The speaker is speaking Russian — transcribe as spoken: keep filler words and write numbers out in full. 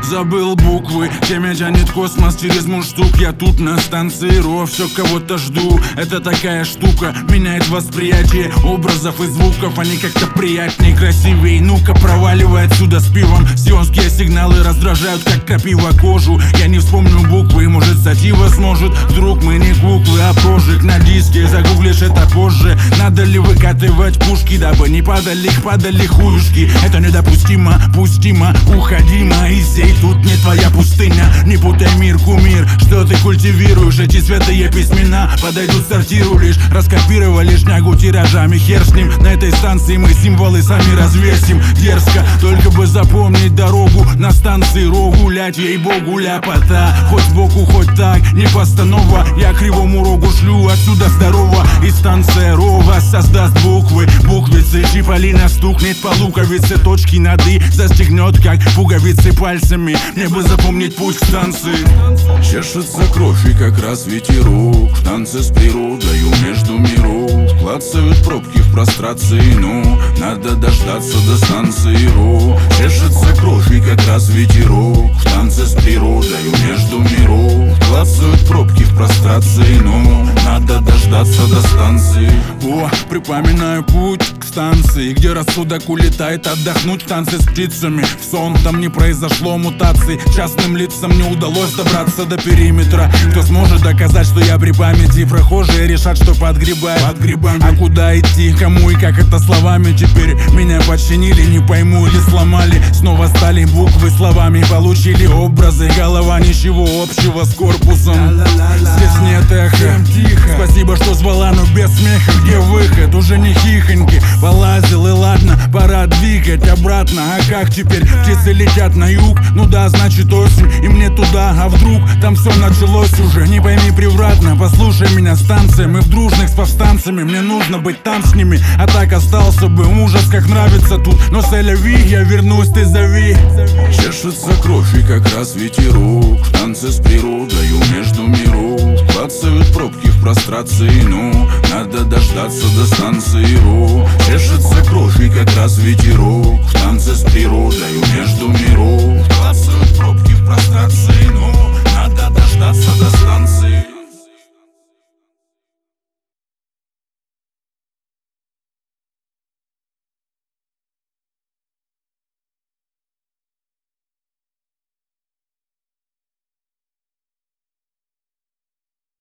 Забыл буквы, время тянет космос через мундштук. Я тут на станции РО, все кого-то жду. Это такая штука, меняет восприятие образов и звуков. Они как-то приятнее, красивее. Ну-ка проваливай отсюда с пивом. Сионские сигналы раздражают, как крапива кожу. Я не вспомню буквы, может сатива сможет. Вдруг мы не куклы, а прожиг на диске. Загуглишь это позже. Надо ли выкатывать пушки, дабы не падали, падали хуюшки. Это недопустимо, пустимо, уходимо. И сей тут не твоя пустыня. Не путай мир, кумир, что ты культивируешь. Эти святые письмена подойдут сортиру лишь. Раскопировали шнягу тиражами, хер с ним. На этой станции мы символы сами развесим. Дерзко, только бы запомнить дорогу. На станции РО гулять, ей-богу, ляпота. Хоть сбоку, хоть так, не постанова. Я кривому рогу шлю отсюда здорово. И станция РО вас создаст буквы, буквицы. Чиполлино стукнет по луковице, точки над «и» застегнет, как пуговицы пальцами. Мне бы запомнить путь к станции. Чешется кровь и как раз ветерок. В танце с природою между миров. Клацают пробки в прострации, ну надо дождаться до станции РО. Чешется кровь и как раз ветерок. В танце с природою между миров. Клацают пробки в прострации, ну надо дождаться до станции. О, припоминаю путь к станции, где рассудок улетает отдохнуть в танце с птицами. В сон там не произошло мутаций. Частным лицам не удалось добраться до периметра. Кто сможет доказать, что я при памяти? Прохожие решат, что подгребают, подгребами. А куда идти, кому и как это словами? Теперь меня подчинили, не пойму или сломали. Снова стали буквы словами, получили образы. Голова ничего общего с корпусом. Здесь нет эха. Спасибо, что звала, но без смеха. Где выход? Уже не хихоньки. Полазил и ладно, пора двигать обратно. А как теперь? Птицы летят на юг. Ну да, значит осень, и мне туда. А вдруг там все началось уже? Не пойми превратно, послушай меня, станция. Мы в дружных с повстанцами, мне нужно быть там с ними. А так остался бы ужас, как нравится тут. Но сэляви, я вернусь, ты зови. Чешется кровь и как раз ветерок. В танце с природою между миров. Клацают пробки в прострации, ну надо дождаться до станции РО. Чешется кровь и как раз ветерок. В танце с природою между миров. Клацают пробки в прострации, ну надо дождаться до станции.